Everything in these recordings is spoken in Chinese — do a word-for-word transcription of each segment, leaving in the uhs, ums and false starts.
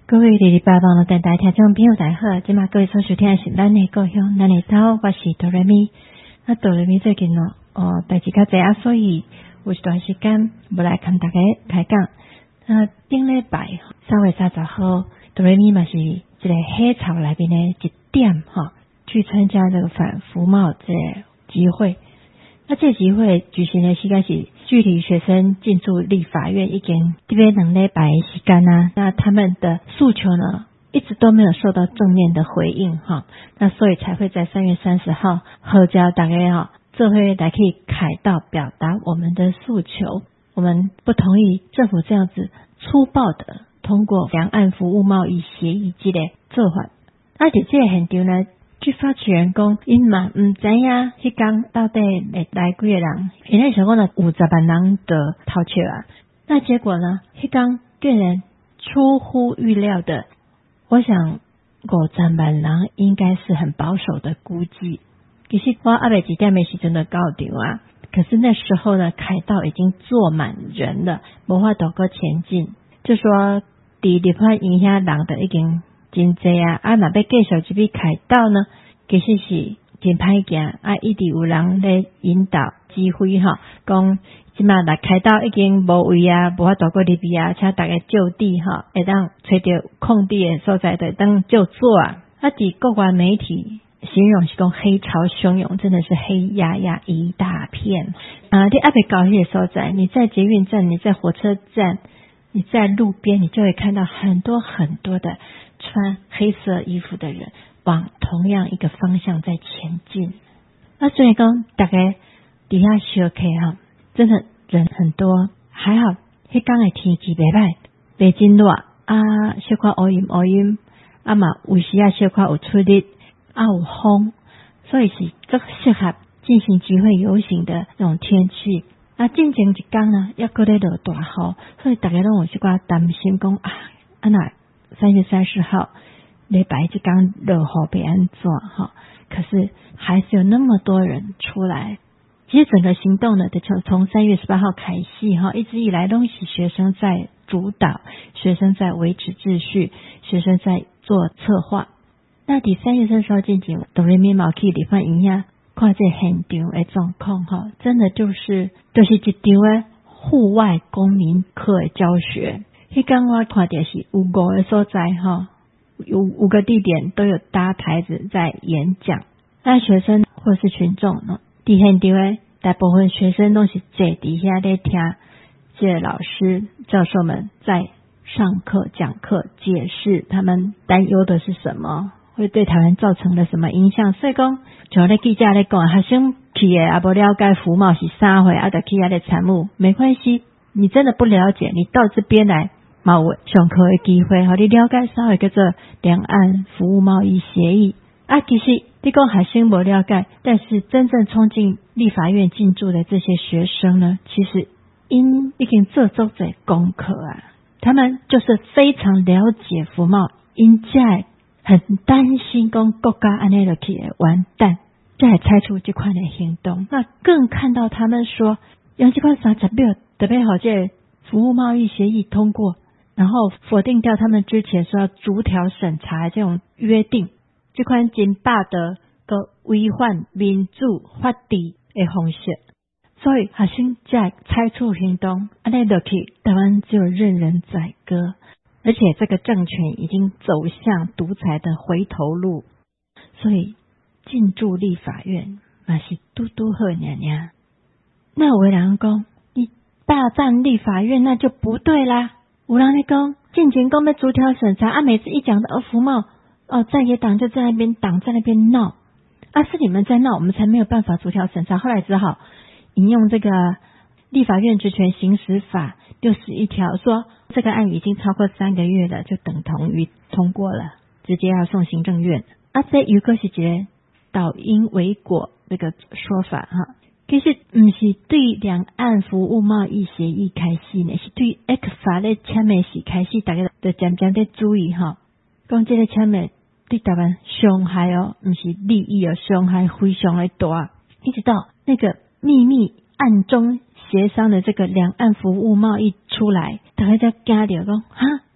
各位哩哩吧网络电台听众朋友大家好，今嘛各位所收听的是咱的故乡咱的岛，我是哆来咪。那哆来咪最近哦，哦代志较济啊，所以有一段时间无来跟大家开讲。那顶礼拜三月三十号，哆来咪嘛是一个黑潮内面的一点哈，去参加这个反服贸这个集会。那这集会举行的时间是距离学生进驻立法院已经这边两礼拜的时间啊，那他们的诉求呢一直都没有受到正面的回应哈，那所以才会在三月三十号号召大家哈，这会来可以凯道表达我们的诉求，我们不同意政府这样子粗暴的通过两岸服务贸易协议这个做法，而且这个现场呢。据发起人讲，因嘛唔知影迄天到底会来几个人，因为想讲呢五十万人的头切啊，那结果呢，迄天竟然出乎预料的，我想五十万人应该是很保守的估计。其实我阿伯几点的时阵就到场啊，可是那时候呢，凯道已经坐满人了，无法度个前进，就说伫立法院遐人都已经。真济啊！啊，若要继续这边开道呢，其实是真歹行啊！一直有人咧引导指挥哈，讲即马来开道已经无位啊，无法度过入去啊，请大家就地哈，会当找到空地的所在的当就做啊！啊，伫国外媒体形容是讲黑潮汹涌，真的是黑压压一大片啊！你阿别搞迄个所在，你在捷运站，你在火车站，你在路边，你就会看到很多很多的。穿黑色衣服的人往同样一个方向在前进，那所以讲大概底下小客哈，真的人很多，还好迄天的天气袂歹，袂真热啊，小可乌阴乌阴，啊嘛有时啊小可有出日，啊有风，所以是足适合进行集会游行的那种天气。啊，进前一天呢，要搁咧落大雨，所以大家拢有一寡担心讲啊，啊那。三月三十号礼拜就刚落雨被安做哈，可是还是有那么多人出来。其实整个行动呢，就从三月十八号开始哈，一直以来都是学生在主导，学生在维持秩序，学生在做策划。那第三月三十号进行哆来咪毛去立法院遐看这现场的状况哈，真的就是就是一场的户外公民课的教学。迄天我看到是有五个所在哈，有五个地点都有搭台子在演讲。那学生或是群众呢，伫现场诶，大部分学生都是坐伫遐咧听这些老师教授们在上课讲课，解释他们担忧的是什么，会对台湾造成了什么影响。所以讲，像咧记者咧讲，学生去诶也无了解服贸是啥货，啊，就去遐咧参与，没关系，你真的不了解，你到这边来。毛上课的机会，和你了解啥个叫做两岸服务贸易协议啊。其实你讲学生无了解，但是真正冲进立法院进驻的这些学生呢，其实因已经做足在功课啊，他们就是非常了解服贸，因在很担心讲国家安尼落去会完蛋，才采取这款的行动。那更看到他们说，用这款三十秒特别好，这服务贸易协议通过。然后否定掉他们之前说要逐条审查这种约定，这款真霸的个违反民主法治的方式，所以学生在采取行动，安尼落去，台湾只有任人宰割，而且这个政权已经走向独裁的回头路，所以进驻立法院嘛是嘟嘟好娘娘。那有的人讲，你霸占立法院那就不对啦。有人在讲，进前讲要逐条审查啊，每次一讲到服贸，哦，在野党就在那边党在那边闹，啊，是你们在闹，我们才没有办法逐条审查。后来只好引用这个立法院职权行使法六十一条，说这个案已经超过三个月了，就等同于通过了，直接要送行政院。啊，这有个是一个倒因为果这个说法哈。其实不是对两岸服务贸易协议开始呢，是对 E C F A 咧签的时开始，大家就渐渐在注意哈。讲这个签的对台湾伤害哦，不是利益哦，伤害非常的大。一直到那个秘密暗中协商的这个两岸服务贸易出来，大家在惊着讲哈，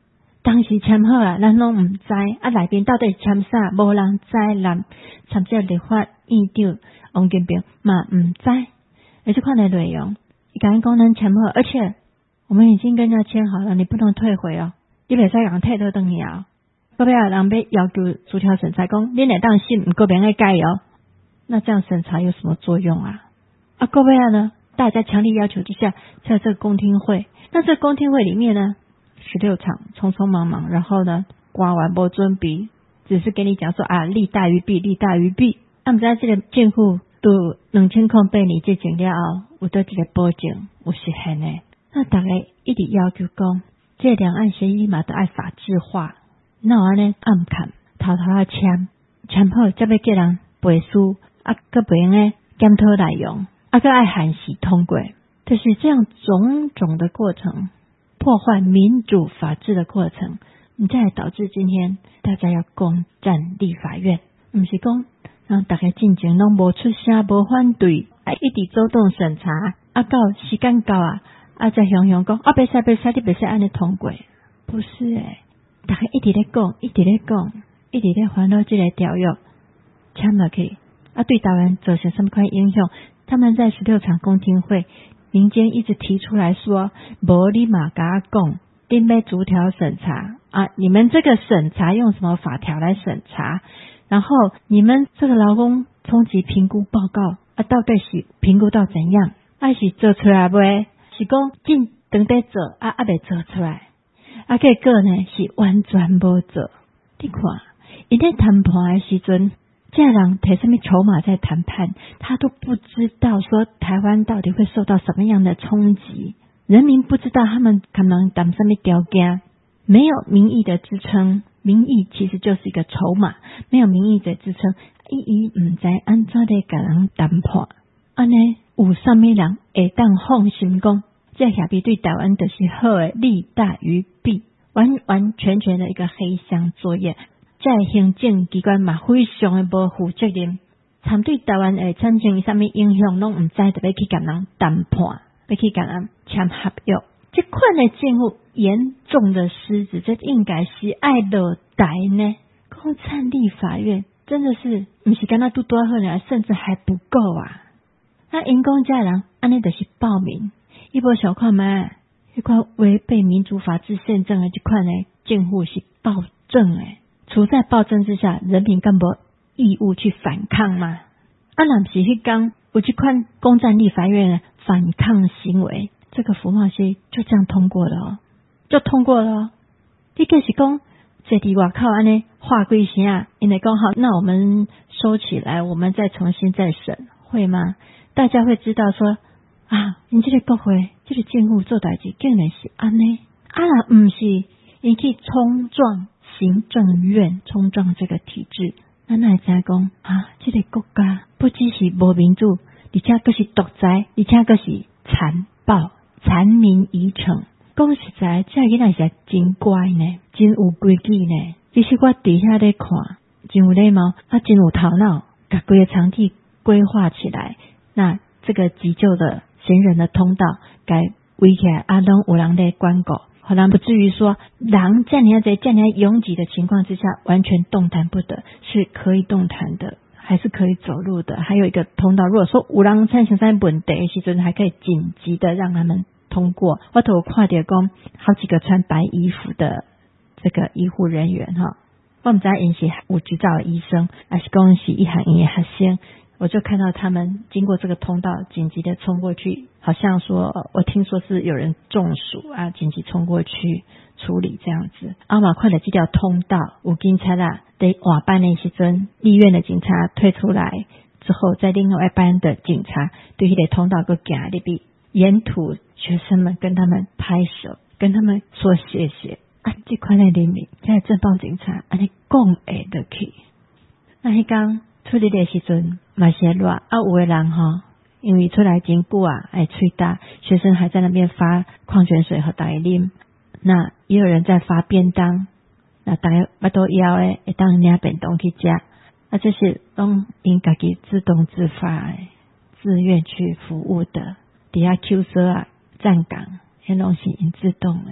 当时签好啊，咱拢毋知啊，内面到底签啥，无人知。南参加立法院长王金平嘛毋知。而这款的内容，伊甲咱讲咱签好，而且我们已经跟人家签好了，你不能退回哦，你袂使人退倒转去哦。后壁人要要求逐条审查，讲恁会当信，毋过免爱改哦。那这样审查有什么作用啊？啊，后壁呢？大家强烈要求之下，在这个公听会，那这个公听会里面呢，十六场匆匆忙忙，然后呢，刮完无准备，只是跟你讲说啊，利大于弊，利大于弊。啊，毋知这个政府都两千零八年之前了后，有得一个保证有实现的。那大家一直要求讲，这两岸协议嘛都爱法制化，那我呢暗看偷偷啊签，签好才要叫人背书，啊，个别用诶检讨内容。啊，个爱函时通过，就是这样种种的过程，破坏民主法治的过程，你才导致今天大家要攻占立法院，不是讲让大家进前拢无出声无反对，啊一直走动审查，啊到时间到啊，啊再雄雄讲啊别使别使你别使安尼通过，不是诶，大家一直在讲，一直在讲，一直在烦恼这个条约签落去，啊对台湾造成什么款影响？他们在十六场公听会，民间一直提出来说，无你嘛甲我讲，恁要逐条审查啊！你们这个审查用什么法条来审查？然后你们这个劳工冲击评估报告啊，到底是评估到怎样？啊是做出来未？是讲进等在做啊，啊未做出来，啊结果呢是完全无做。你看，因在谈判的时阵。这人提什么筹码在谈判，他都不知道说台湾到底会受到什么样的冲击，人民不知道他们可能谈什么条件，没有民意的支撑，民意其实就是一个筹码，没有民意的支撑，伊伊唔知安怎的甲人谈判，安尼有什么人会当放心讲，这协议对台湾就是好的，利大于弊，完完全全的一个黑箱作业。在行政机关嘛，非常的无负责任，参对台湾会产生什么影响，拢唔知，就要去甲人谈判，要去甲人签合约。这款的政府严重的失职，这应该是爱落台呢。共产立法院真的是不是干那都多好呢，甚至还不够啊！那因公家人安尼就是暴民，一波小看嘛，一款违背民主法治宪政的这款呢，政府是暴政诶。处在暴政之下，人民更无义务去反抗吗？啊，若是迄天有这款攻占立法院的反抗行为，这个服贸协议就这样通过了哦，就通过了哦。你可是讲在地外靠安尼话归声啊，因为讲好，那我们收起来，我们再重新再审，会吗？大家会知道说啊，你这个国会这个政府做代志竟然是安尼，啊，若唔是你去冲撞。行政院冲撞这个体制，咱来知讲啊，这个国家不只是无民主，而且佫是独裁，而且佫是残暴、残民遗城。讲实在，这囡仔是真乖呢，真有规矩呢。其实我底下在看，真有礼貌，啊，真有头脑，把规个场地规划起来。那这个急救的行人的通道，该围起来，啊，拢有人在管顾。好像不至于说人这样在这样拥挤的情况之下完全动弹不得，是可以动弹的，还是可以走路的。还有一个通道，如果说有人产生啥问题的时阵，还可以紧急的让他们通过。我都有看到讲好几个穿白衣服的这个医护人员哈，我们知道因是有执照的医生，还是讲是医学院的学生。我就看到他们经过这个通道紧急的冲过去，好像说我听说是有人中暑啊，紧急冲过去处理这样子。阿马快的这条通道有警察啦，在晚班的时阵，医院的警察退出来之后，在另外一班的警察对这个通道个行入去，沿途学生们跟他们拍手，跟他们说谢谢啊！这款的人民，这政报警察安尼讲会得去。那迄天出嚟的时阵，嘛是热啊，有的人哈，因为出来真久啊，爱吹大，学生还在那边发矿泉水和大家啉，那也有人在发便当，那大家巴肚枵诶，会当领便当去食，啊，这是拢因家己自动自发诶，自愿去服务的，底下 Q 车啊站岗，迄拢是因自动诶，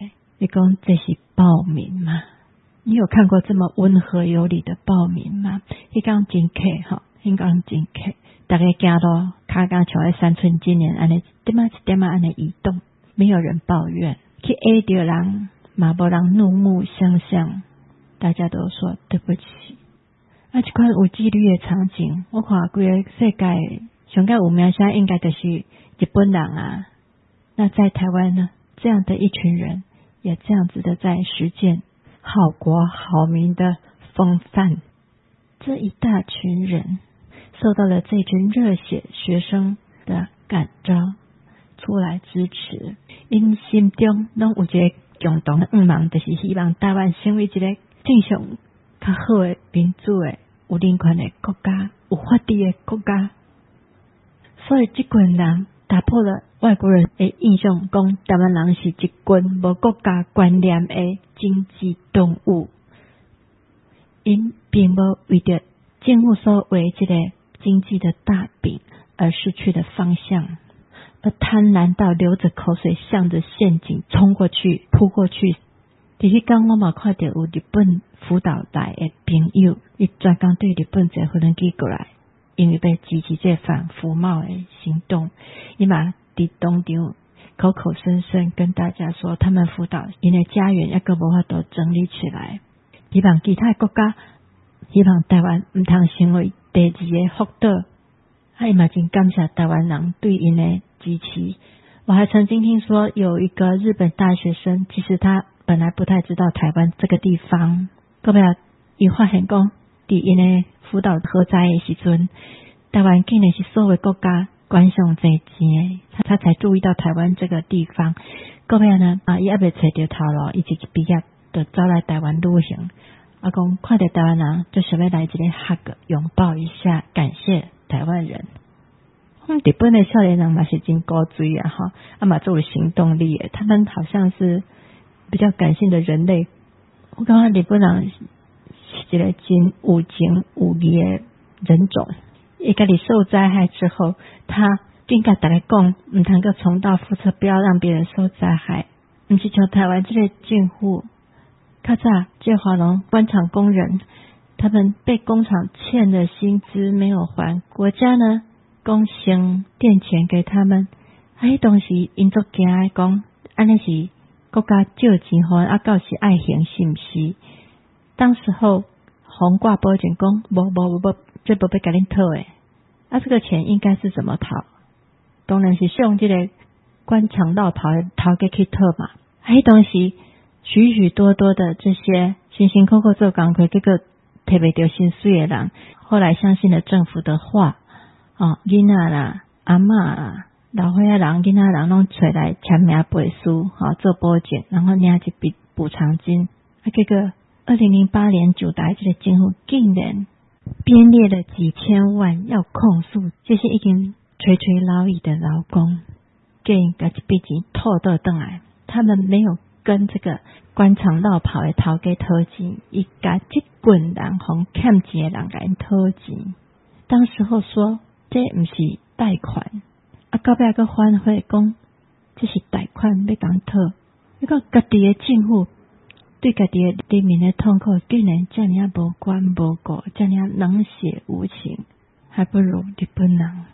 你说这是暴民吗？你有看过这么温和有礼的暴民吗？那天真客哈，那天真客，大家走到脚脚像在三寸金莲，安尼一点啊一点啊安尼移动，没有人抱怨，去挨到人，嘛无人怒目相向，大家都说对不起。啊，这款有纪律的场景，我看规个世界上个有名声应该就是日本人啊。那在台湾呢，这样的一群人也这样子的在实践好国好民的风范，这一大群人受到了这群热血学生的感召，出来支持，因心中拢有一个共同的愿望，就是希望台湾成为一个正常较好的民主的有人权的国家，有法治的国家。所以这群人打破了外国人的印象，讲台湾人是一群无国家观念的经济动物，因并无为着政府所为这个经济的大饼而失去了方向，而贪婪到流着口水向着陷阱冲过去扑过去。第一天我嘛看到有日本辅导来的朋友，伊专工对日本坐飞轮机过来，因为要支持这反服贸的行动，伊嘛伫当场口口声声跟大家说，他们辅导因的家园抑个无法度整理起来，希望其他国家，希望台湾毋通成为第二个福岛。啊，伊嘛真感谢台湾人对因的支持。我还曾经听说有一个日本大学生，其实他本来不太知道台湾这个地方，到尾伊发现讲，伫因的辅导核灾的时阵，台湾竟然是所有国家管上最钱的，他他才注意到台湾这个地方。到尾呢，啊，伊还未找到头路，伊一毕业就走来台湾旅行。啊，讲看到台湾人，就想要来这里 hug 拥抱一下，感谢台湾人。嗯，日本的少年人嘛是真高追啊哈，啊嘛做有行动力的，他们好像是比较感性的人类。我感觉日本人是一个真有情有义的人种。伊家己受灾害之后，他应该大家讲，唔通个重蹈覆辙，不要让别人受灾害。唔是像台湾这个政府，较早这华农官场工人，他们被工厂欠的薪资没有还，国家呢公先垫钱给他们，啊，迄当时因作惊的讲，安尼是国家借钱还，啊，到时爱还是毋是？当时候红挂保证讲，无无无，这不被甲恁讨诶。啊，这个钱应该是怎么讨？当然是用这个官场绕跑的头家去讨嘛。啊，迄当时许许多多的这些辛辛苦苦做工课，结果摕袂到薪水的人，后来相信了政府的话。哦，囡仔啦、阿嬷啦、老岁仔人、囡仔人拢出来签名背书，好、哦、做保证，然后领一笔补偿金。啊，结果二零零八年九台这个政府竟然编列了几千万要控诉这些已经垂垂老矣的劳工，竟然把这笔钱吐倒转来，他们没有跟这个官场绕跑的头家讨钱，伊甲这群人互欠钱的人甲因讨钱。当时候说这不是贷款，啊，到尾个反悔讲这是贷款要讲讨，那个家己的政府对家己的人民的痛苦，竟然这样无关无顾，这样冷血无情，还不如日本人。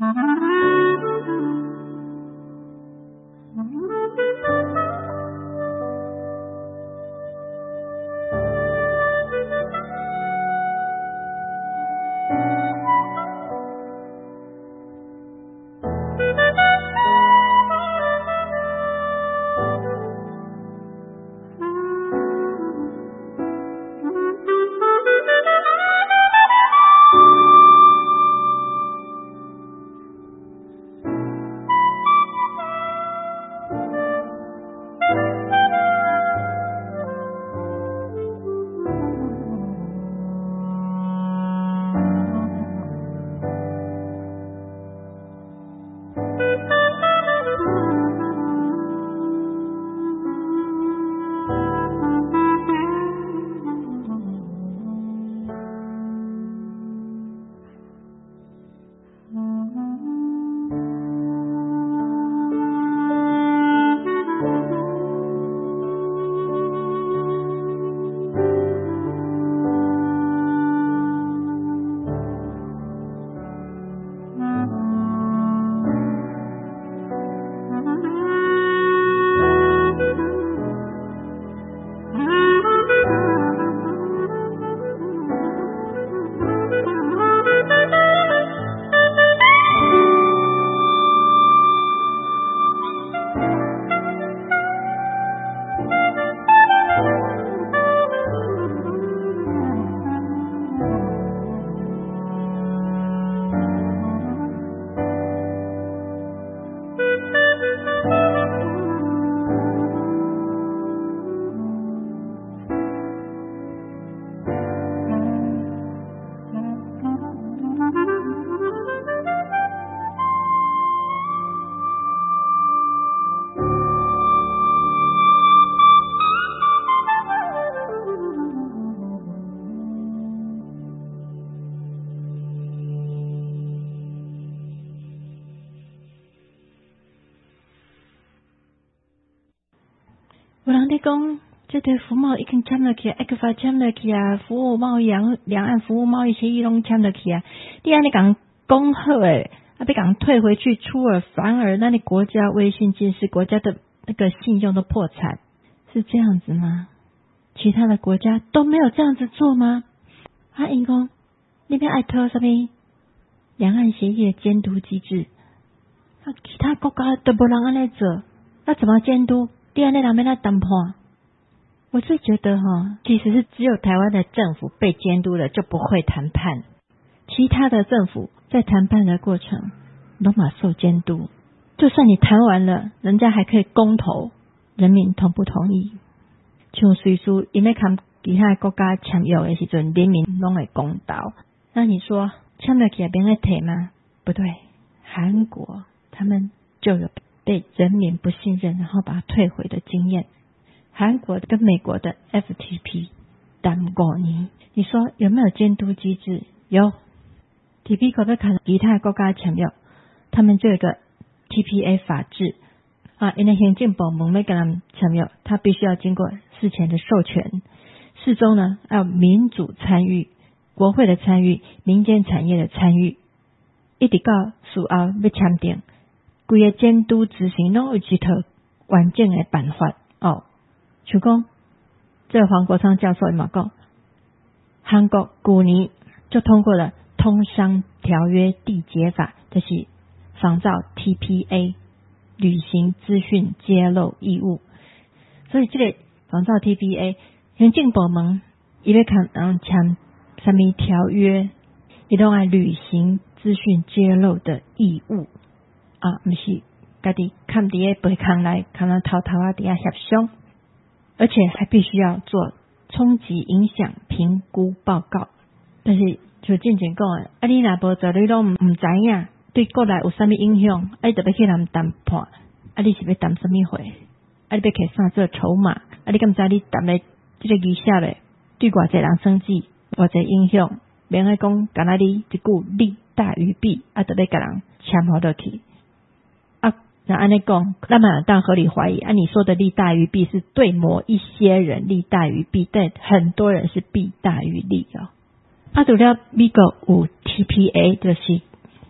有人在讲，这对服贸已经签了去，埃克法签了去啊，服务贸易两两岸服务贸易协议拢签了去啊。你安尼讲讲好诶，啊，被讲退回去，出尔反尔，那你国家威信尽失，国家的那个信用都破产，是这样子吗？其他的国家都没有这样子做吗？啊，因讲那边爱推什么两岸协议的监督机制，啊，其他国家都没人安尼做，那怎么监督？第二那两边在谈判，我是觉得哈，其实是只有台湾的政府被监督了就不会谈判，其他的政府在谈判的过程都嘛受监督，就算你谈完了，人家还可以公投，人民同不同意？像随时因为看其他国家签约的时阵，人民拢会公道。那你说签了起来别人提吗？不对，韩国他们就有被人民不信任，然后把它退回的经验。韩国跟美国的 F T P 谈五年，你说有没有监督机制？有。T P 可不可以看其他国家签约，他们就有一个 T P A 法制啊，因为行政部门要跟他们签约，他必须要经过事前的授权，四周呢要民主参与，国会的参与，民间产业的参与，一直到事后要签订。规个监督执行拢有一套完整的办法哦。像讲，这个黄国昌教授嘛讲，韩国去年就通过了通商条约缔结法，就是仿照 T P A 履行资讯揭露义务。所以这个仿照 T P A， 行政部门伊要看人签什么条约，伊都爱履行资讯揭露的义务。啊，不是家己看伫个背康来，看到偷偷啊底下协商，而且还必须要做冲击影响评估报告。但是就正经讲的，啊你若无做，你拢唔知影对国内有啥物影响，啊你特别去人谈判，啊你是要谈什么货？啊你要摕啥做筹码？啊你敢知你谈的这个仪式咧，对偌济人生计，偌济影响？免爱讲，干那你一句利大于弊，啊特别甲人签好落去。那按你讲，那么当合理怀疑啊，你说的利大于弊是对某一些人利大于弊，但很多人是弊大于利哦。啊，除了美国有 T P A， 就是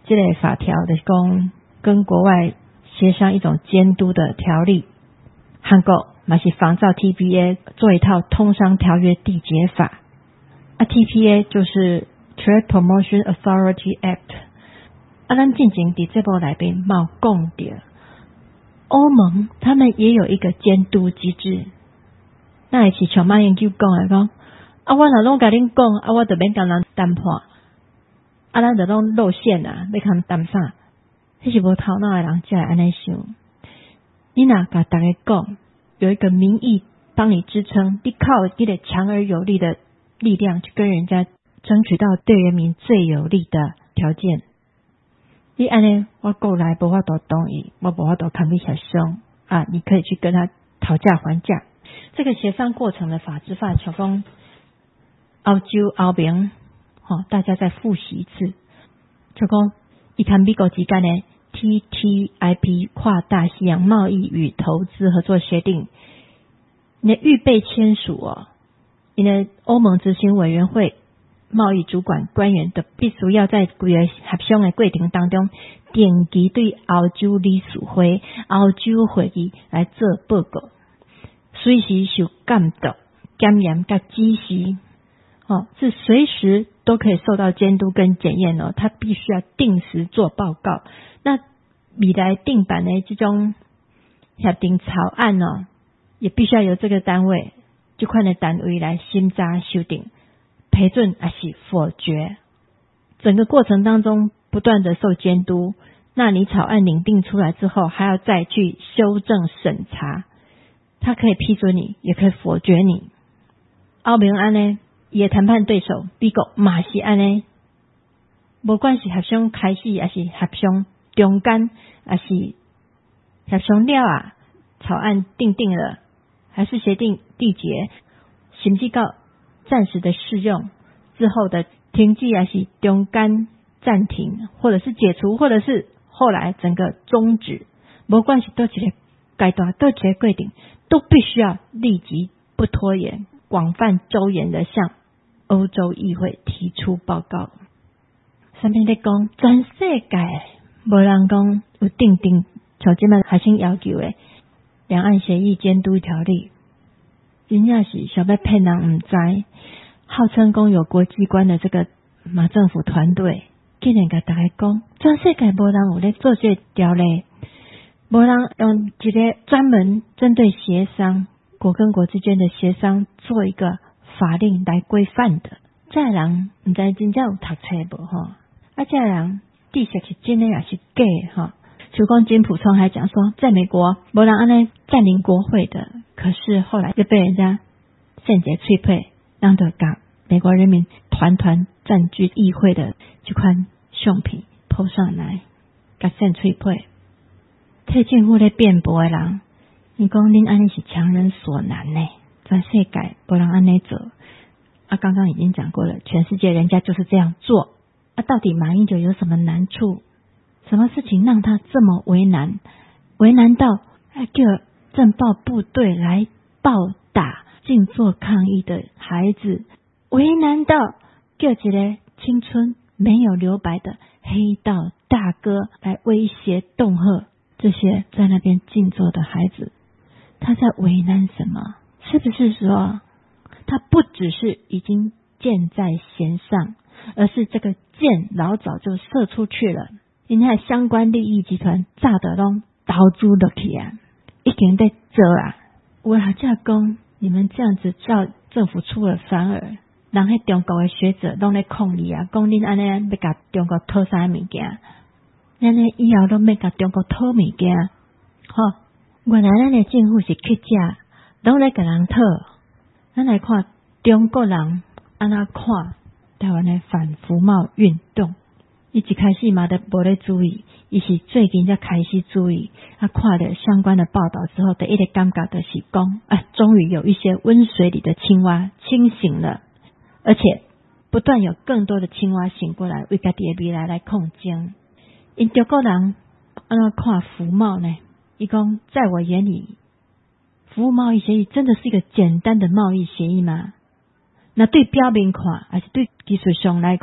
这类法条的讲跟国外协商一种监督的条例，韩国嘛是仿照 T P A 做一套通商条约缔结法啊 ，T P A 就是 Trade Promotion Authority Act 啊，咱进前伫这部内面冇讲到，欧盟他们也有一个监督机制，那也是像马英九讲的讲，啊我若拢甲恁讲，啊我就免甲人谈判，啊咱就拢露馅啊，要甲人谈啥？迄是无头脑的人才会安尼想。你若甲大家讲，有一个民意帮你支撑，你靠你的强而有力的力量去跟人家争取到对人民最有利的条件。你安尼，我过来无法度同意，我无法度抗议协商啊！你可以去跟他讨价还价。这个协商过程的法制法，小峰、澳洲、澳明，好，大家再复习一次。就讲，伊看美国之间的 T T I P 跨大西洋贸易与投资合作协定，你的预备签署哦，你的欧盟执行委员会贸易主管官员的必须要在规个协商的过程当中，定期对澳洲理事会、澳洲会议来做报告，随时受监督、检验跟指示，哦，是随时都可以受到监督跟检验哦。他必须要定时做报告。那未来定版的这种协定草案哦，也必须要由这个单位、这款的单位来审查修订。批准还是否决，整个过程当中不断的受监督。那你草案拟定出来之后，还要再去修正审查，他可以批准你，也可以否决你。澳明安呢，也谈判对手美国嘛是安呢，不管是协商开始还是协商中间，还是协商了啊，草案定定了，还是协定缔结，甚至到暂时的适用之后的停止，还是中间暂停，或者是解除，或者是后来整个终止，不管是多一个阶段，多一个规定，都必须要立即不拖延，广泛周延的向欧洲议会提出报告。上面在讲，全世界无人讲有定定像这么核心要求的两岸协议监督条例。真正是想要骗人唔知，号称讲有国际观的这个马政府团队，竟然甲大家讲，全世界无人有咧做这条例，无人用一个专门针对协商国跟国之间的协商做一个法令来规范的。这人唔知真正有读册无吼？啊，这人知识是真的也是假吼？就讲金溥聪还讲说，在美国没人安尼占领国会的，可是后来就被人家间接脆配，让着把美国人民团团占据议会的这款相片抛上来，甲先脆配。替政府咧辩驳的人，你讲恁安尼是强人所难呢？全世界没人安尼做。啊，刚刚已经讲过了，全世界人家就是这样做。啊，到底马英九有什么难处？什么事情让他这么为难？为难到还叫政报部队来暴打静坐抗议的孩子，为难到叫一个青春没有留白的黑道大哥来威胁恫吓这些在那边静坐的孩子。他在为难什么？是不是说他不只是已经箭在弦上，而是这个箭老早就射出去了？人家相关利益集团炸得拢投资落去啊，已经在做啊。我还在讲，你们这样子叫政府出尔反尔，人喺中国的学者拢在抗议啊，讲恁安尼要甲中国讨啥物件，咱呢以后都要甲中国讨物件。吼，原来咱的政府是客家，拢在甲人讨。咱来看中国人安怎看台湾的反服贸运动。伊一开始嘛都无咧注意，伊是最近才开始注意。他看了相关的报道之后，第一个感觉就是讲，啊，终于有一些温水里的青蛙清醒了，而且不断有更多的青蛙醒过来，为家己的未来来抗争。因中国人安怎看服贸呢？伊讲，在我眼里，服务贸易协议真的是一个简单的贸易协议吗？那对标面看，还是对技术上来看？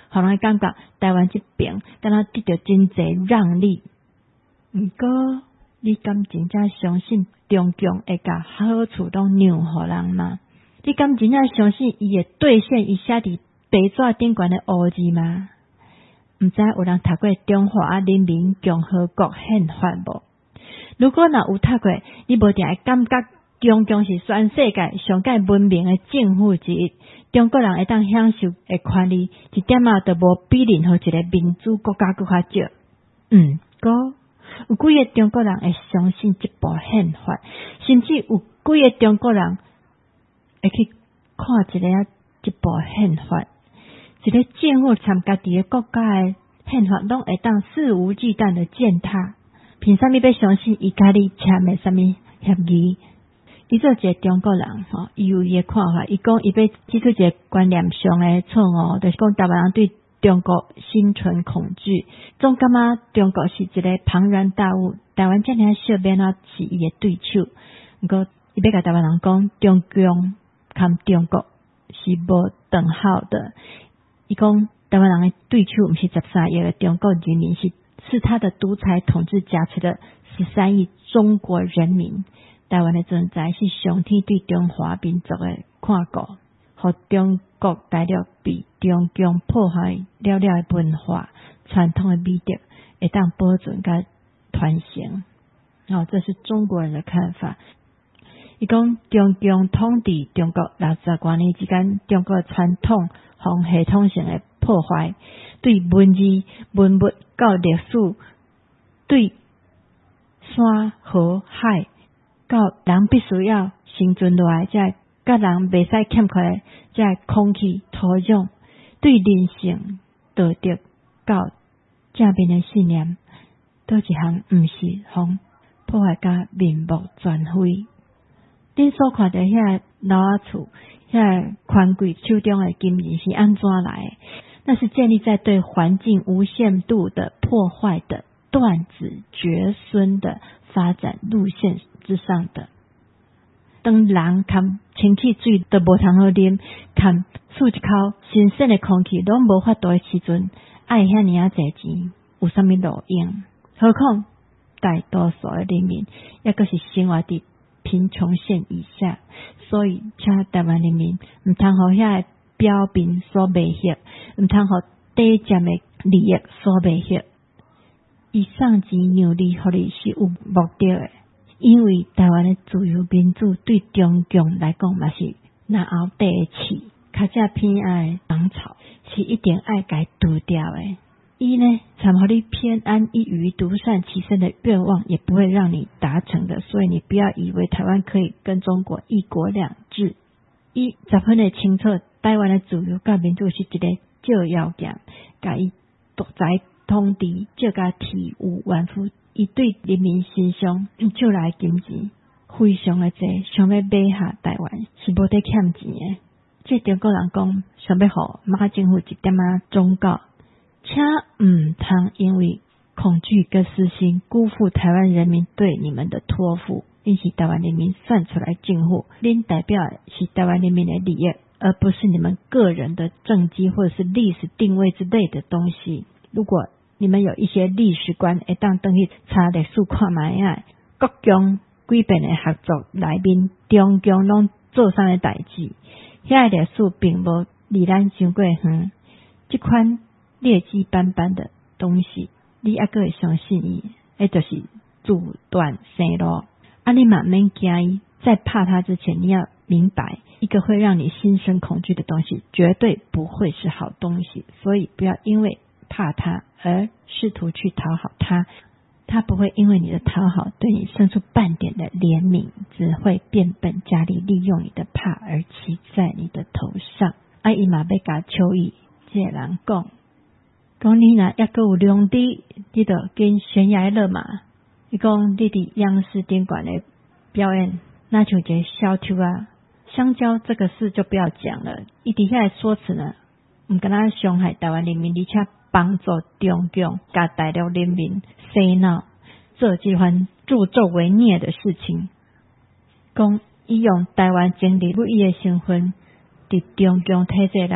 互人感觉台湾这边敢若得到真侪让利。毋过，你敢真正相信中共会甲好处拢让互人吗？你敢真正相信伊会兑现伊写伫白纸顶悬的乌字吗？毋知有人读过中华人民共和国宪法无？如果若有读过，你无定会感觉中共是全世界上界文明的政府之一。中国人会当享受的权利，一点仔都无比任何一个民主国家搁较少。嗯，过有几个中国人会相信这部宪法，甚至有几个中国人会去看一个啊，这部宪法，一个政府参家己的国家的宪法，拢会当肆无忌惮的践踏。凭啥物要相信伊甲你签的啥物协议？伊做一个中国人吼，伊有伊的看法。伊讲伊要提出一个观念上的错误，就是讲台湾人对中国心存恐惧，总感觉中国是一个庞然大物，台湾遮尔小变啊是伊的对手。毋过伊要甲台湾人讲，中共和中国是无等号的。伊讲台湾人的对手毋是十三亿的中国人民，是是他的独裁统治加持的十三亿中国人民。台湾的存在是上天对中华民族的看顾，互中国大陆被中共破坏了了的文化传统的美德会当保存甲传承。哦，这是中国人的看法。伊讲中共统治中国六十多年之间，中国传统和系统性的破坏，对文字、文物到历史，对山河海到人必须要生存落来，才甲人袂使欠缺的，才空气、土壤，对人性、道德到正面的信念，倒一项毋是互破坏甲面目全非。恁所看到遐老仔厝、遐权贵手中的金钱是安怎来的？那是建立在对环境无限度的破坏的断子绝孙的发展路线之上的。当人含清气水都无通好啉，含漱一口新鲜的空气拢无法度的时阵，爱遐尔啊侪钱，有啥物路用？何况大多数的人民，抑个是生活伫贫穷线以下，所以请台湾人民毋通互遐表面所迷惑，毋通互低贱的利益所迷惑。伊送钱让利互你是有目的的，因为台湾的自由民主对中共来讲嘛是那后底的刺，较只偏爱的芒草，是一定爱该除掉的。一呢，参互你偏安一隅独善其身的愿望，也不会让你达成的。所以你不要以为台湾可以跟中国一国两制。一十分的清楚，台湾的自由甲民主是一个照要件，甲伊独裁统治，照甲体无完肤。伊对人民身上借来金钱非常的济，想要买下台湾是无得欠钱的。这中国人讲，想要互马政府一点仔忠告。请毋通因为恐惧跟私心辜负台湾人民对你们的托付。恁是台湾人民选出来政府，恁代表的是台湾人民的利益，而不是你们个人的政绩或者是历史定位之类的东西。如果你们有一些历史观，会当回去查历史看卖啊，国共几遍的合作内面，中共拢做啥的代志？遐历史并无离咱伤过远，这款劣迹斑斑的东西，你还阁会相信伊？那就是阻断生路。啊，你嘛免惊伊，在怕他之前，你要明白，一个会让你心生恐惧的东西，绝对不会是好东西。所以不要因为怕他而试图去讨好他，他不会因为你的讨好对你生出半点的怜悯，只会变本加厉利用你的怕而骑在你的头上。啊，伊嘛要甲秋意这个人讲。讲你若抑阁有良知，你就跟悬崖勒马。伊讲你伫央视顶管的表演，那像一个小偷啊。香蕉这个事就不要讲了，伊底下的说辞呢，毋敢若伤害台湾人民，而且帮助中共甲大陆人民洗脑，做这番助纣为虐的事情。讲伊用台湾政治不义的身份，伫中共体制内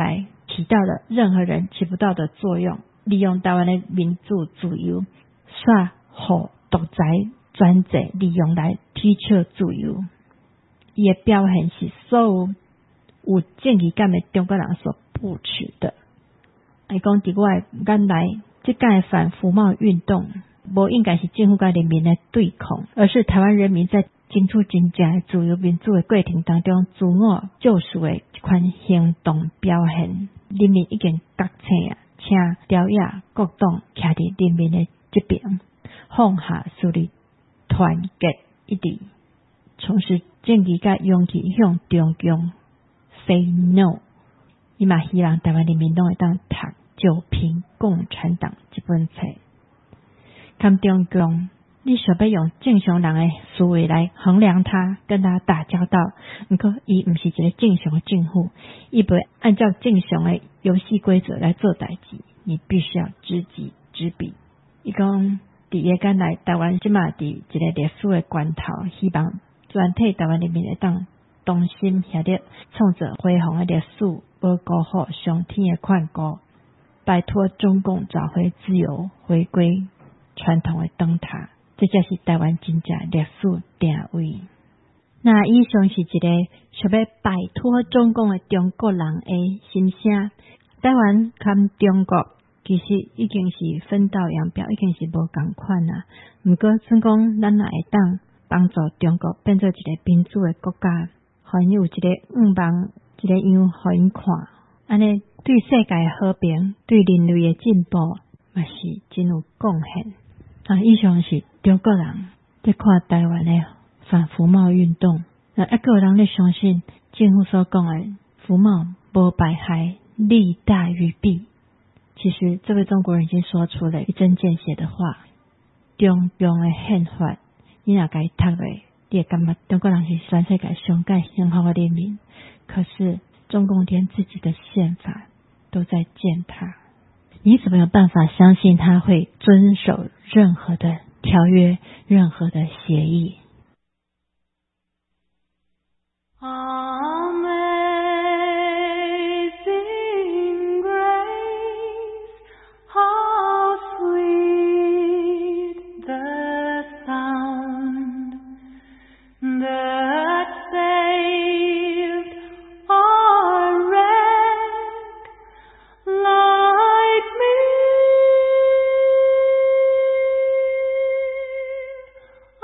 起到了任何人起不到的作用，利用台湾的民主自由，煞予独裁专制利用来取笑自由。伊的表现是所有有正义感的中国人所不耻的。伊讲伫我的眼内，这届反服贸运动无应该是政府甲人民的对抗，而是台湾人民在争取真正的自由民主的过程当中自我救赎的一款行动表现。人民已经觉醒啊，请朝野各党徛伫人民的这边，放下势力，团结一致，从事正义甲勇气向中共 say no。伊嘛希望台湾人民拢会当读《九评共产党》这本册，看中共你想要用正常人的思维来衡量他，跟他打交道，不过伊不是一个正常的政府，伊不会按照正常的游戏规则来做代志，你必须要知己知彼。伊讲伫夜间来台湾即马伫一个历史的关头，希望全体台湾人民会当同心协力，创造辉煌的历史，无辜负上天的劝告，摆脱中共，找回自由，回归传统的灯塔。这才是台湾真正历史定位。那以上是一个想要摆脱中共的中国人的心声。台湾跟中国其实已经是分道扬镳，已经是无同款啦。不过算讲咱也会当帮助中国变做一个民主的国家，互因有一个愿望，一个样互因看，安尼对世界的和平，对人类的进步，嘛是真有贡献。啊，以上是中国人在看台湾的反服贸运动，那还有人咧相信政府所讲的服贸无百害，利大于弊。其实这位中国人已经说出了一针见血的话。中共的宪法，你若该读的，你也感觉中国人是全世界上界幸福的人民。可是中共连自己的宪法都在践踏。你怎么有办法相信他会遵守任何的条约，任何的协议 ？Amazing grace, how sweet the sound that saved a wreck like me. I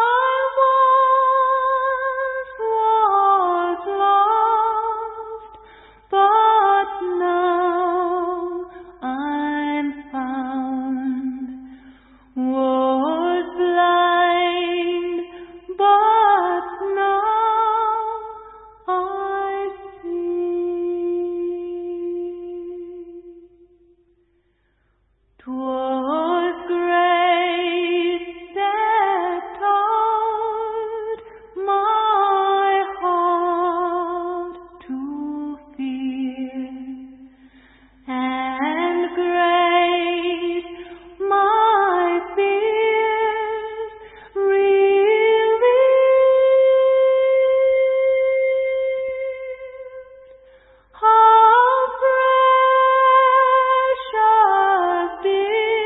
once was lost, but now I'm found. Was blind, but now I see. 'Twas grace that taught my heart to fear, and grace my fears relieved. How precious did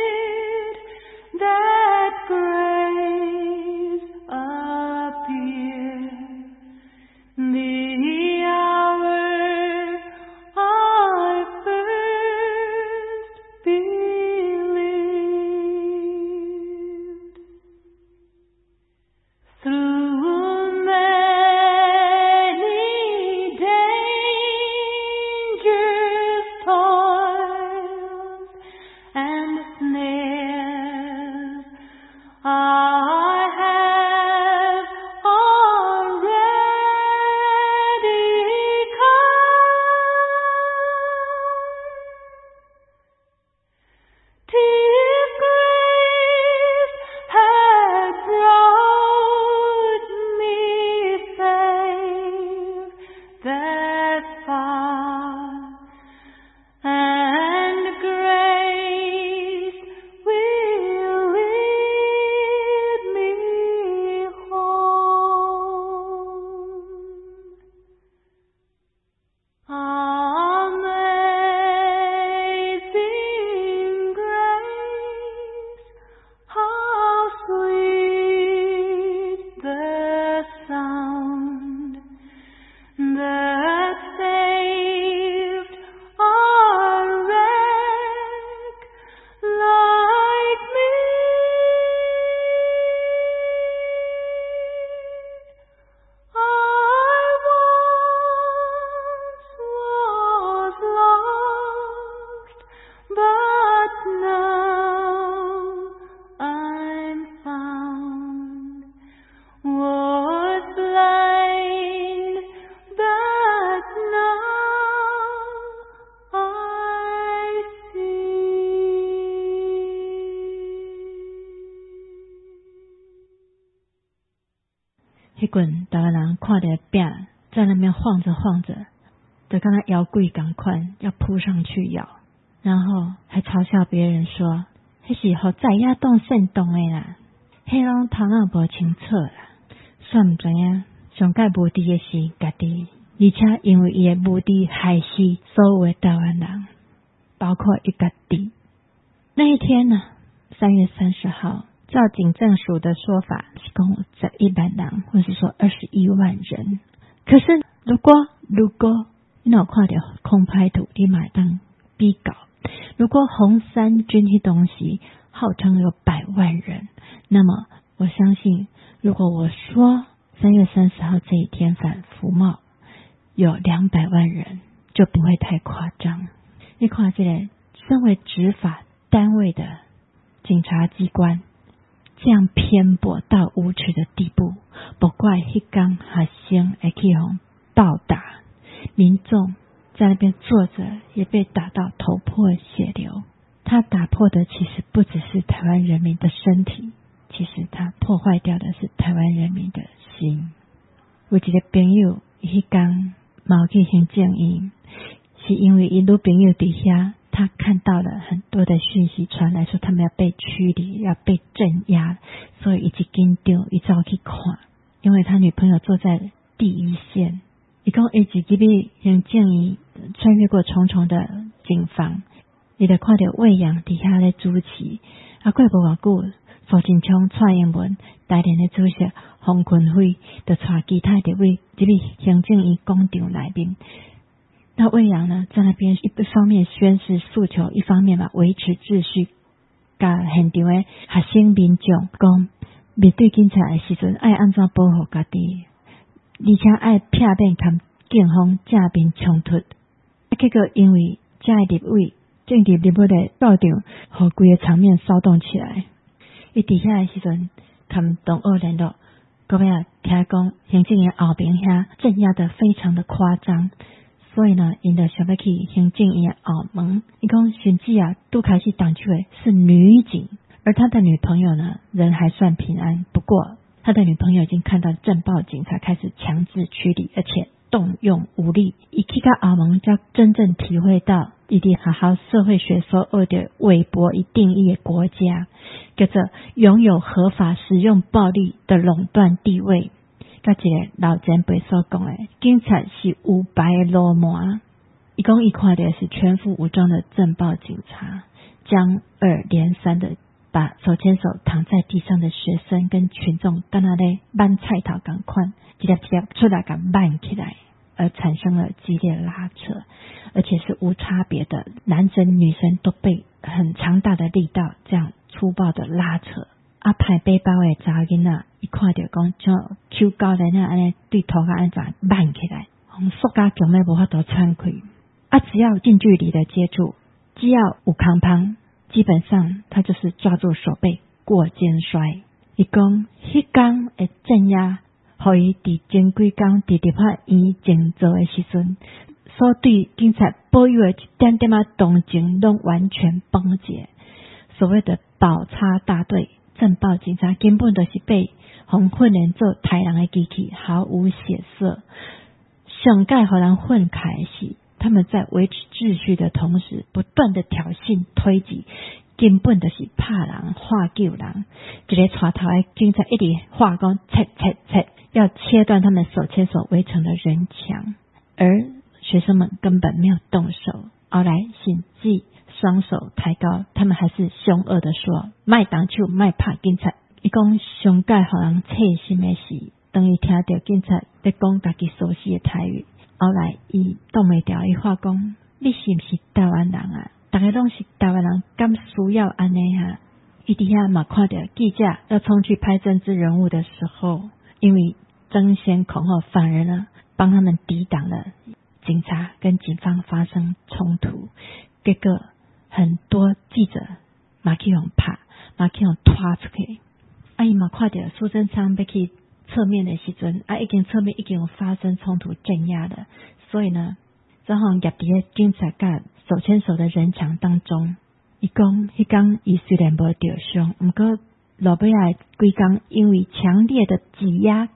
迄群台湾人看到饼在那边晃着晃着，就跟他摇鬼赶快要扑上去咬，然后还嘲笑别人说迄是互在野动煽动的啦，迄拢头脑无清楚啦，算毋知影上界无敌的是家己，而且因为伊的无敌害死所有的台湾人，包括伊家己。那一天呢，三月三十号，照警政署的说法是共有十一万人，或是说二十一万人。可是如果如果你有看到空拍图，你马当比较，如果红三军迄东西号称有百万人，那么我相信，如果我说三月三十号这一天反服贸有两百万人，就不会太夸张。你看这个身为执法单位的警察机关这样偏颇到无耻的地步，不怪迄天学生会去互暴打，民众在那边坐着也被打到头破血流。他打破的其实不只是台湾人民的身体，其实他破坏掉的是台湾人民的心。有一个朋友迄天冇去行正义，是因为伊女朋友底下他看到了很多的讯息传来说他们要被驱离，要被镇压，所以一直紧张，一早去看，因为他女朋友坐在第一线。伊讲伊自己被行正义穿越过重重的警方，伊就看到魏阳底下咧主持，啊过无偌久，苏贞昌、蔡英文台联的主席洪坤辉就带其他的位入去行政院广场内面。那魏阳呢，在那边一方面宣示诉求，一方面嘛维持秩序，甲现场的学生民众讲，面对警察的时阵，爱安怎保护家己，而且爱避免跟警方正面冲突。结果因为这立委政治立委的到场，互规个场面骚动起来。伊伫遐的时阵，跟同学联络，各位啊，听讲行政院后边遐镇压得非常的夸张。所以呢，因就想要去行政院后门。伊讲甚至啊，拄开始当初的是女警，而他的女朋友呢，人还算平安。不过他的女朋友已经看到镇暴警察开始强制驱离，而且动用武力。伊去到后门，才真正体会到伊伫学校社会学所学的韦伯一定义的国家，叫做拥有合法使用暴力的垄断地位。甲一个老前辈所讲的，警察是无白的流氓。伊讲伊看到的是全副武装的镇暴警察，将二连三的把手牵手躺在地上的学生跟群众，跟他咧挽菜头同款，一粒一粒出来甲挽起来，而产生了激烈的拉扯，而且是无差别的，男生女生都被很强大的力道这样粗暴的拉扯。啊，派背包的查囡仔，伊看到讲像手高人啊，安尼对头壳安怎挽起来，红塑胶强要无法度穿开。啊，只要近距离的接触，只要有空旁，基本上他就是抓住手背过肩摔。伊讲迄天的镇压，互伊伫前几工伫立法院静坐的时阵，所对警察保有的一点点啊动静，拢完全崩解。所谓的倒插大队。镇暴警察根本就是被红混人做豺狼的机器，毫无血色。上盖和人混开是他们在维持秩序的同时，不断的挑衅推挤，根本就是怕人化救人。一个带头的警察一直话讲切切切，要切断他们手牵手围成的人墙，而学生们根本没有动手。后来甚至双手抬高，他们还是凶恶的说：“卖动手，卖拍警察。”伊讲上界互人切心的是，当伊听到警察在讲家己熟悉的台语，后来伊挡袂掉，伊话讲：“你是不是台湾人啊？大家拢是台湾人，敢需要安尼啊？”伊底下嘛看到记者要冲去拍政治人物的时候，因为争先恐后，反而呢帮他们抵挡了警察跟警方发生冲突，结果很多记者嘛去用拍，嘛去用拖出去。啊，伊嘛看到苏贞昌要去侧面的时阵，啊，已经侧面已经有发生冲突镇压了，所以呢，正好夹伫警察甲手牵手的人墙当中。伊讲，迄天伊虽然无受伤，不过落尾仔几工因为强烈的挤压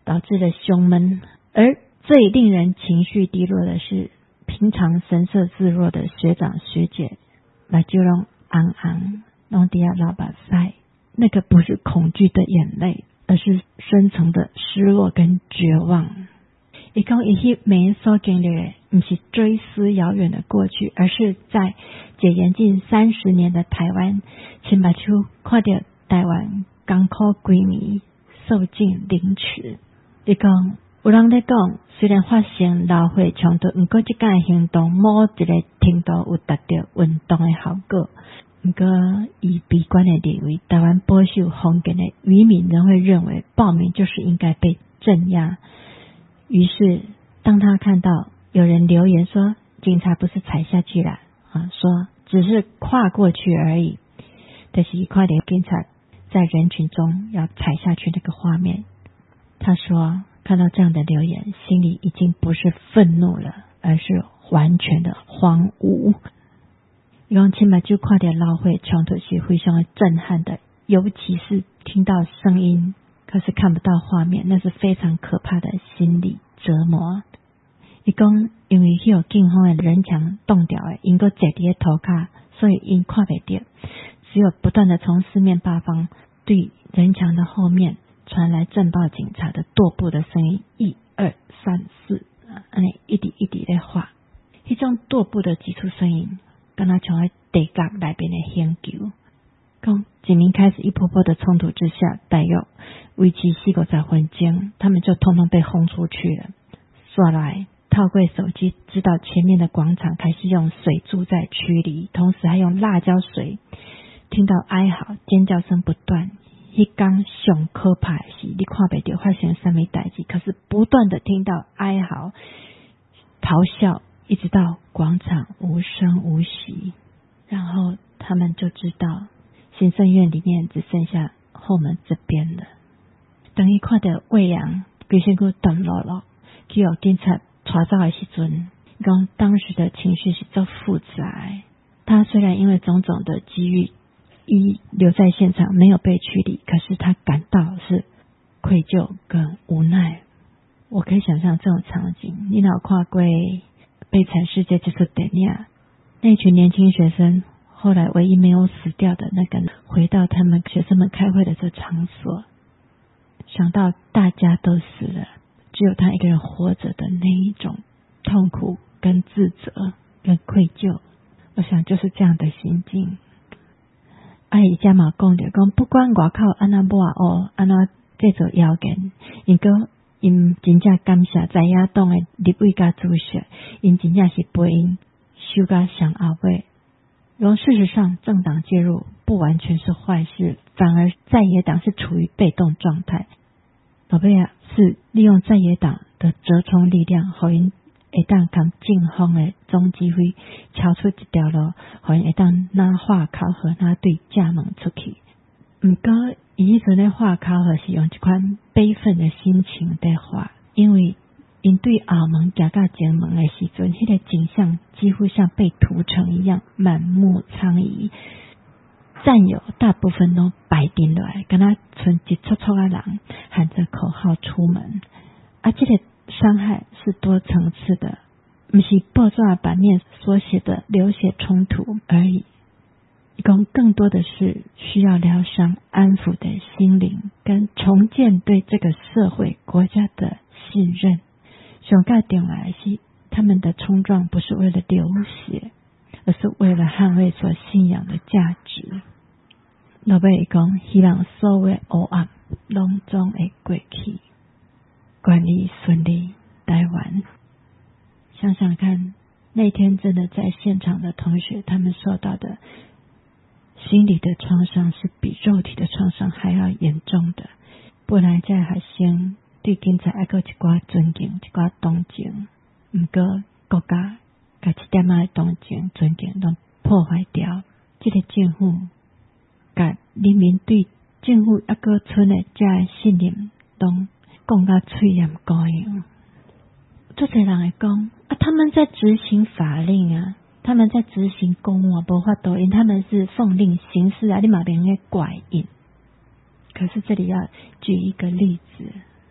导致了胸闷。而最令人情绪低落的是，平常神色自若的学长学姐，目睭拢红红，拢底下流目屎，那个不是恐惧的眼泪，而是深层的失落跟绝望。他说他那每所经历的不是追思遥远的过去，而是在解严近三十年的台湾，亲目睭看到台湾艰苦几年受尽凌迟。他说有人在讲，虽然发生老血冲突，不过这个行动某一个程度有达到运动的效果。不过以悲观的认为，台湾保守封建的渔民仍会认为暴民就是应该被镇压。于是当他看到有人留言说警察不是踩下去了啊，说只是跨过去而已，但是看到警察在人群中要踩下去那个画面，他说看到这样的留言，心里已经不是愤怒了，而是完全的荒芜。他说亲目睭看到老血冲突是非常的震撼的，尤其是听到声音可是看不到画面，那是非常可怕的心理折磨。他说因为那个警方的人墙冻掉的，因搁坐在涂骹，所以因看不到，只有不断的从四面八方对人墙的后面传来震爆警察的跺步的声音，一二三四，这样一直一直在画。那种跺步的急促声音跟他像在地角内边的响球。讲警民开始一波波的冲突之下，大约为期四五十分钟，他们就通通被轰出去了。刷来透过手机知道前面的广场开始用水柱在驱离，同时还用辣椒水，听到哀嚎尖叫声不断。那天上可怕的是你看不到发生什么事情，可是不断的听到哀嚎咆哮，一直到广场无声无息。然后他们就知道行政院里面只剩下后门这边了。等于看到魏阳规身躯断落落，去有警察抓走的时阵，讲当时的情绪是足复杂。他虽然因为种种的机遇一留在现场没有被驱离，可是他感到是愧疚跟无奈。我可以想象这种场景，你有看过《悲惨世界》这出电影，那群年轻学生后来唯一没有死掉的那个人回到他们学生们开会的这场所，想到大家都死了，只有他一个人活着的那一种痛苦跟自责跟愧疚，我想就是这样的心境。啊，伊家嘛讲着讲，不管外口安怎抹黑，安怎制造谣言，因个因真正感谢在野党的立委甲主席，因真正是陪因修到上后尾。然后事实上，政党介入不完全是坏事，反而在野党是处于被动状态。老贝啊，是利用在野党的折冲力量，互因会当跟警方的总指挥敲出一条路，互因会当拿话口和拿对正门出去。不过伊迄阵的话口和是用一款悲愤的心情在话，因为因对后门行到前门的时阵，迄、那个景象几乎像被屠城一样，满目疮痍。战友大部分都摆定落来，跟他剩一撮撮的人喊着口号出门。啊，这个伤害是多层次的，不是报纸版面所写的流血冲突而已。一共更多的是需要疗伤、安抚的心灵，跟重建对这个社会、国家的信任。上盖点来是他们的冲撞不是为了流血，而是为了捍卫所信仰的价值。老爸讲，希望所有的黑暗拢总会过去，管理顺利，台湾。想想看，那天真的在现场的同学，他们受到的心理的创伤是比肉体的创伤还要严重的。本来在学生对警察还有一寡尊敬、一寡同情，不过国家把这点仔的同情、尊敬都破坏掉。这个政府把人民对政府还有存的这的信任都讲到嘴也不高兴。这些人会讲啊，他们在执行法令啊，他们在执行公务啊，没法度，因他们是奉令行事啊，你嘛别个怪因。可是这里要举一个例子，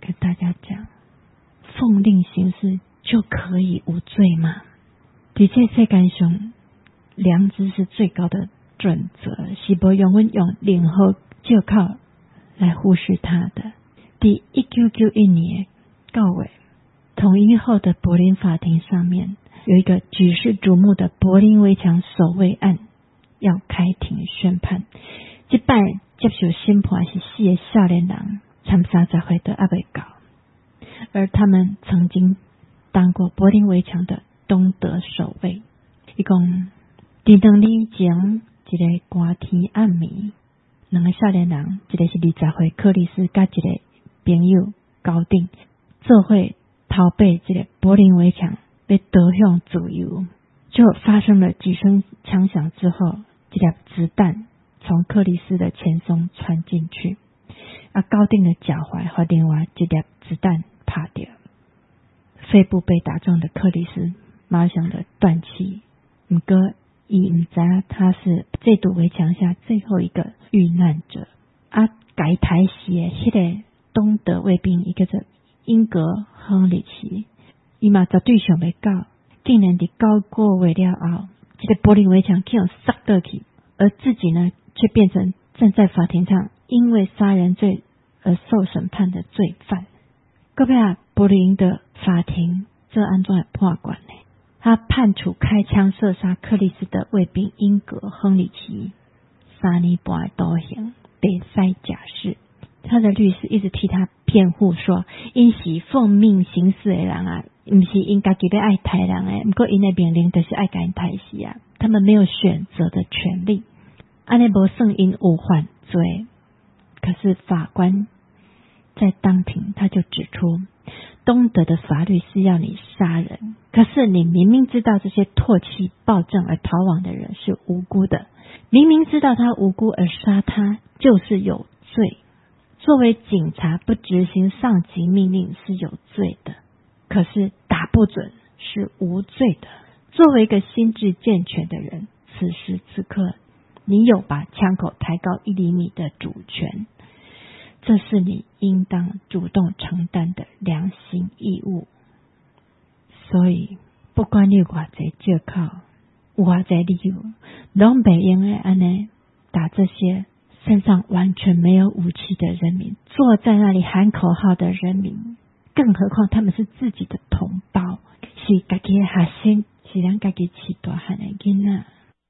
跟大家讲，奉令行事就可以无罪吗？的确，世界上良知是最高的准则，是不用我用任何借口来忽视它的。第一九九一年九月，统一后的柏林法庭上面有一个举世瞩目的柏林围墙守卫案要开庭宣判。这摆接受审判是四个少年人，参三十岁都还未到，而他们曾经当过柏林围墙的东德守卫。伊讲，伫两年前一个寒天暗暝，两个少年人，一个是二十岁克里斯，甲一个朋友高定，做伙逃避这个柏林围墙，被得向自由。就发生了几声枪响之后，一粒子弹从克里斯的前胸穿进去，啊，高定的脚踝和另外一粒子弹打掉，肺部被打中的克里斯马上的断气。不过伊不知道他是这堵围墙下最后一个遇难者。啊，改台时的迄个东德卫兵，一个叫英格亨里奇，伊嘛绝对想袂到，竟然伫九个月了后，这个柏林围墙竟然杀过去，而自己呢，却变成站在法庭上因为杀人罪而受审判的罪犯。各位啊，柏林的法庭这案怎会判决呢？他判处开枪射杀克里斯的卫兵英格亨里奇三年半的徒刑，被塞假释。他的律师一直替他辩护说，因是奉命行事的人啊，不是因家己要爱杀人的，不过因的命令就是爱甲因杀死啊，他们没有选择的权利，安尼无算因有犯罪。可是法官在当庭他就指出，东德的法律是要你杀人，可是你明明知道这些唾弃暴政而逃亡的人是无辜的，明明知道他无辜而杀他就是有罪。作为警察不执行上级命令是有罪的，可是打不准是无罪的。作为一个心智健全的人，此时此刻你有把枪口抬高一厘米的主权，这是你应当主动承担的良心义务。所以不管你有偌济借口，有偌济理由，拢袂用的安尼打这些身上完全没有武器的人民，坐在那里喊口号的人民，更何况他们是自己的同胞，是家己的学生，是咱家己饲大汉的囡仔。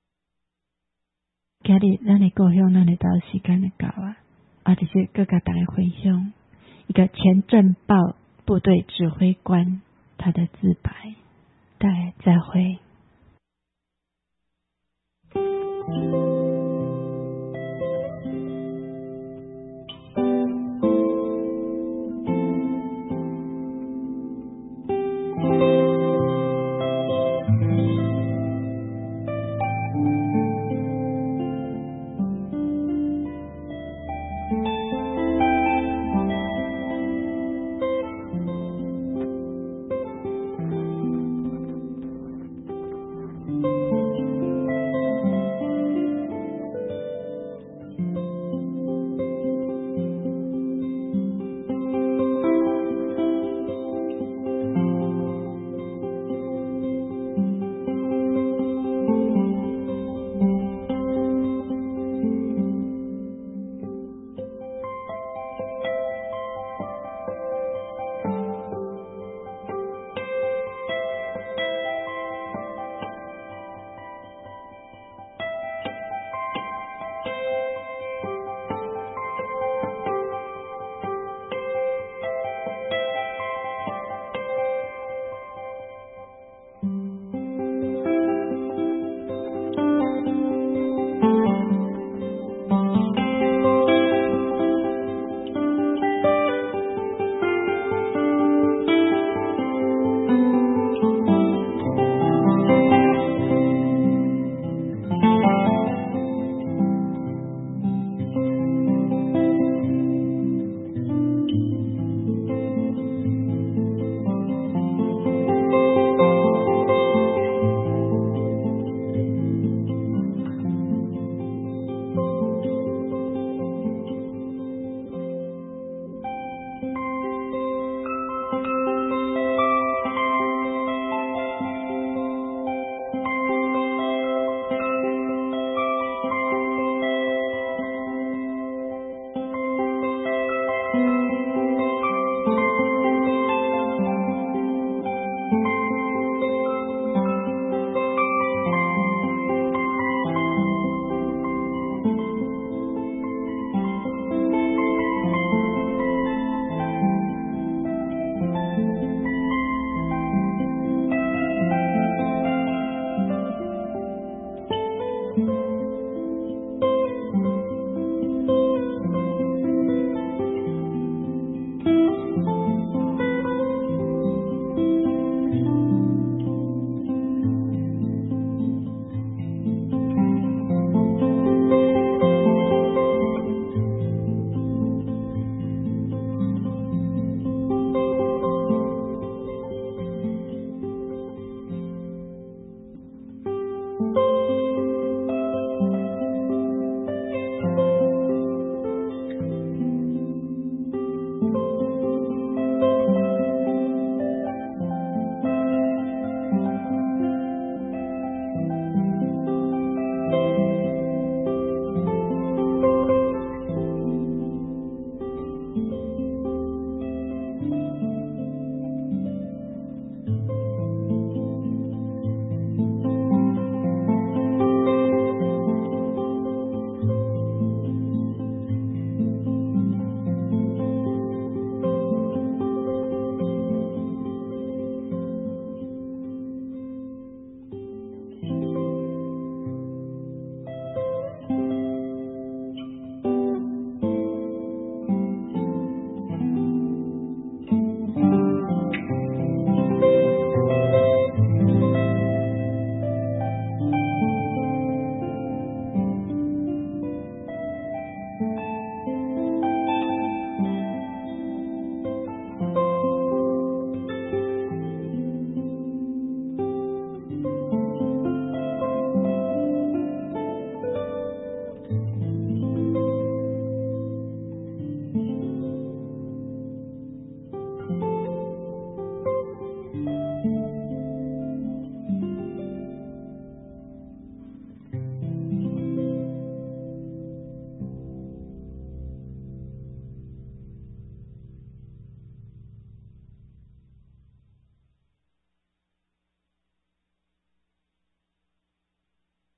今日咱的故乡，咱就到时间就到啊，啊，就是各甲大家分享一个前镇暴部队指挥官他的自白。大家再会。